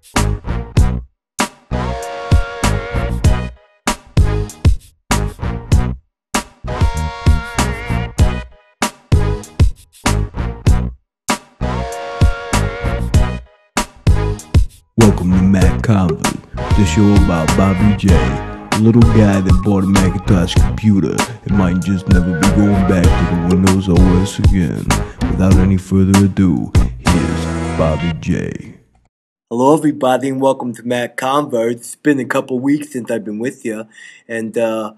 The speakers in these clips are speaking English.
Welcome to Mac Convert, the show about Bobby J, a little guy that bought a Macintosh computer and might just never be going back to the Windows OS again. Without any further ado, here's Bobby J. Hello everybody and welcome to Mac Convert. It's been a couple weeks since I've been with you, and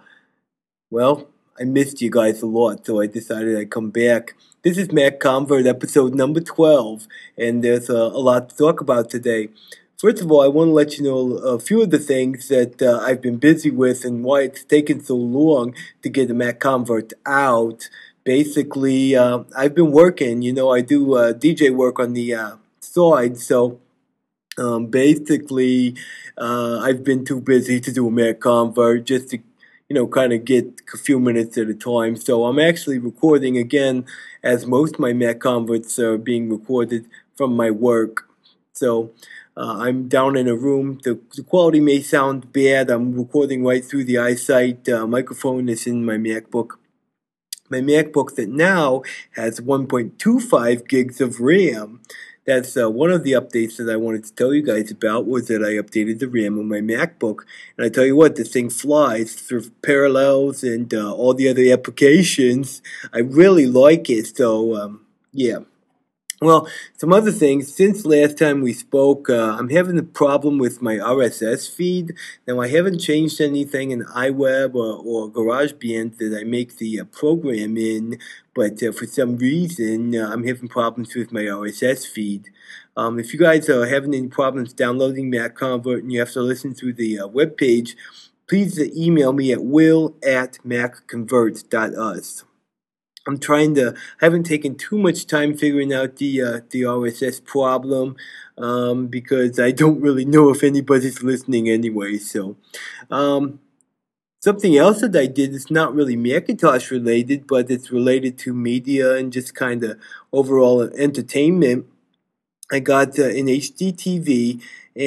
well, I missed you guys a lot, so I decided I'd come back. This is Mac Convert episode number 12, and there's a lot to talk about today. First of all, I want to let you know a few of the things that I've been busy with and why it's taken so long to get the Mac Convert out. Basically, I've been working. I do DJ work on the side, so basically, I've been too busy to do a Mac Convert just to kind of get a few minutes at a time. So I'm actually recording again, as most of my Mac Converts are being recorded from my work. So I'm down in a room. The quality may sound bad. I'm recording right through the iSight microphone is in my MacBook. My MacBook that now has 1.25 gigs of RAM. That's one of the updates that I wanted to tell you guys about, was that I updated the RAM on my MacBook. And I tell you what, this thing flies through Parallels and all the other applications. I really like it, so yeah. Well, some other things. Since last time we spoke, I'm having a problem with my RSS feed. Now, I haven't changed anything in iWeb or GarageBand that I make the program in, but for some reason, I'm having problems with my RSS feed. If you guys are having any problems downloading Mac Convert and you have to listen through the web page, please email me at will@macconvert.us. I haven't taken too much time figuring out the RSS problem, because I don't really know if anybody's listening anyway, so, something else that I did is not really Macintosh related, but it's related to media and just kind of overall entertainment. I got an HD TV,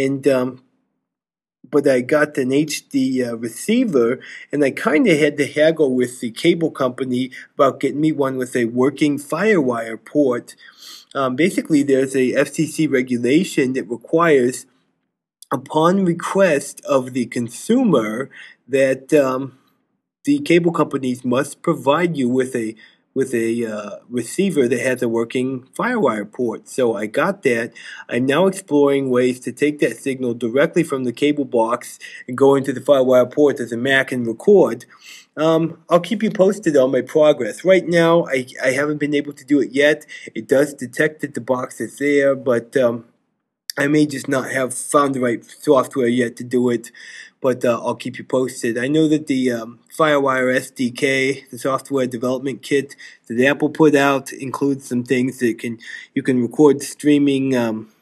but I got an HD receiver, and I kind of had to haggle with the cable company about getting me one with a working FireWire port. Basically, there's a FCC regulation that requires, upon request of the consumer, that the cable companies must provide you with a receiver that has a working FireWire port. So I got that. I'm now exploring ways to take that signal directly from the cable box and go into the FireWire port as a Mac and record. I'll keep you posted on my progress. Right now, I haven't been able to do it yet. It does detect that the box is there, but I may just not have found the right software yet to do it, but I'll keep you posted. I know that the FireWire SDK, the software development kit that Apple put out, includes some things that you can record streaming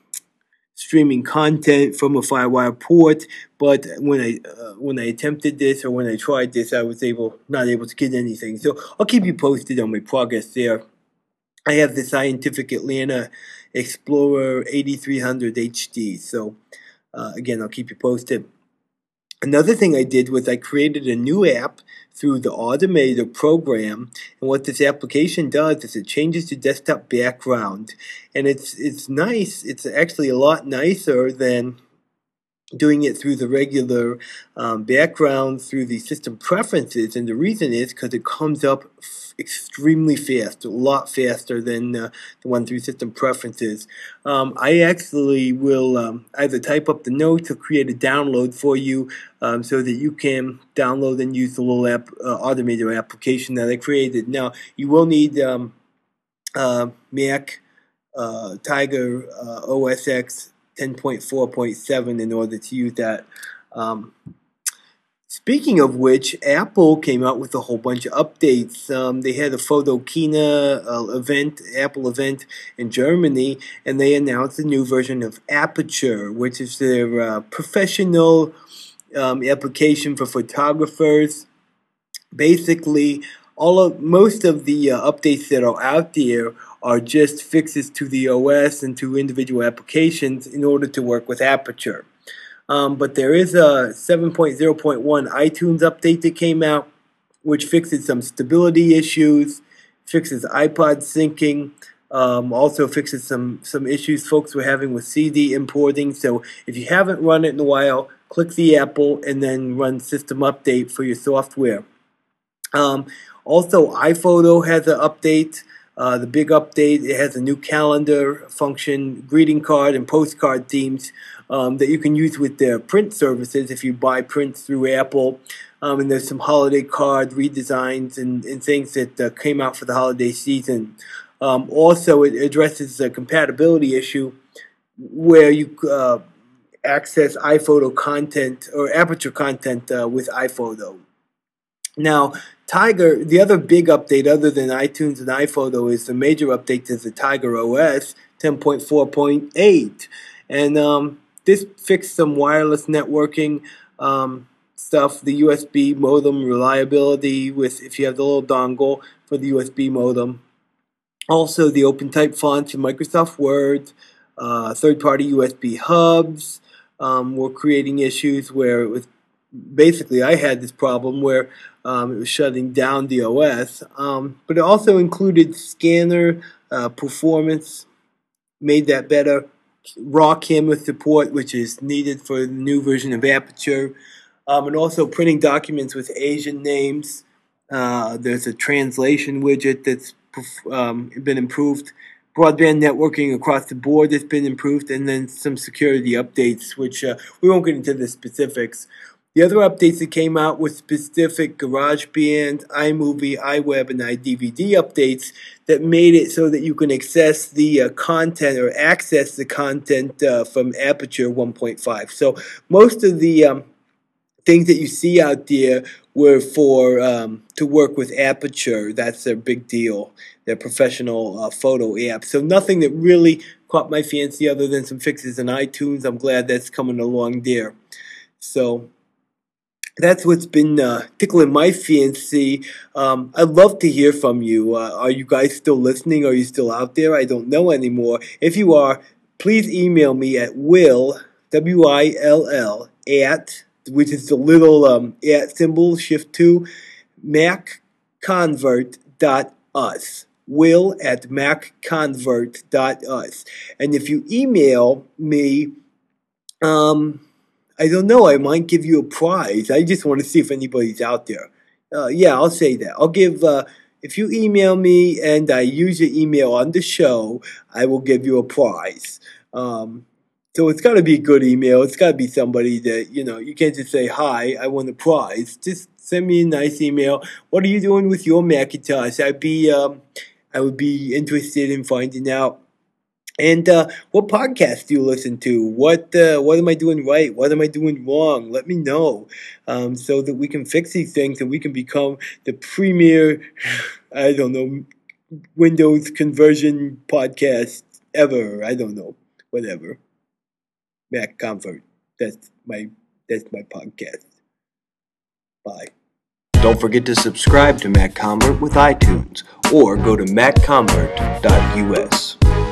content from a FireWire port. But when I attempted this, or when I tried this, I was not able to get anything. So I'll keep you posted on my progress there. I have the Scientific Atlanta Explorer 8300 HD, so again, I'll keep you posted. Another thing I did was I created a new app through the Automator program, and what this application does is it changes the desktop background, and it's nice. It's actually a lot nicer than doing it through the regular background through the system preferences, and the reason is because it comes up extremely fast, a lot faster than the one through system preferences. I actually will either type up the notes or create a download for you, so that you can download and use the little Automator application that I created. Now, you will need Mac Tiger OS X 10.4.7 in order to use that. Speaking of which, Apple came out with a whole bunch of updates. They had a Photokina Apple event in Germany, and they announced a new version of Aperture, which is their professional application for photographers. Basically, most of the updates that are out there are just fixes to the OS and to individual applications in order to work with Aperture. But there is a 7.0.1 iTunes update that came out, which fixes some stability issues, fixes iPod syncing, also fixes some issues folks were having with CD importing. So if you haven't run it in a while, click the apple and then run system update for your software. Also, iPhoto has an update. The big update, it has a new calendar function, greeting card and postcard themes that you can use with their print services if you buy prints through Apple. And there's some holiday card redesigns and things that came out for the holiday season. Also, it addresses a compatibility issue where you access iPhoto content or Aperture content with iPhoto. Now, Tiger, the other big update other than iTunes and iPhoto is the major update to the Tiger OS 10.4.8. And this fixed some wireless networking stuff, the USB modem reliability with if you have the little dongle for the USB modem. Also, the OpenType fonts in Microsoft Word, third-party USB hubs were creating issues where it was basically I had this problem where it was shutting down the OS, but it also included scanner performance, made that better, raw camera support, which is needed for the new version of Aperture, and also printing documents with Asian names. There's a translation widget that's been improved. Broadband networking across the board has been improved, and then some security updates, which we won't get into the specifics. The other updates that came out were specific GarageBand, iMovie, iWeb, and iDVD updates that made it so that you can access the content or access the content from Aperture 1.5. So most of the things that you see out there were for to work with Aperture. That's their big deal, their professional photo app. So nothing that really caught my fancy other than some fixes in iTunes. I'm glad that's coming along there. So that's what's been tickling my fancy. I'd love to hear from you. Are you guys still listening? Are you still out there? I don't know anymore. If you are, please email me at will, W-I-L-L, at, which is the little at symbol, shift 2, macconvert.us. Will at macconvert.us. And if you email me, I don't know, I might give you a prize. I just want to see if anybody's out there. Yeah, I'll say that. I'll give, if you email me and I use your email on the show, I will give you a prize. So it's got to be a good email. It's got to be somebody that, you can't just say, hi, I want a prize. Just send me a nice email. What are you doing with your Macintosh? I would be interested in finding out. And what podcast do you listen to? What am I doing right? What am I doing wrong? Let me know so that we can fix these things and we can become the premier, I don't know, Windows conversion podcast ever. I don't know, whatever. Mac Convert. That's my podcast. Bye. Don't forget to subscribe to Mac Convert with iTunes or go to macconvert.us.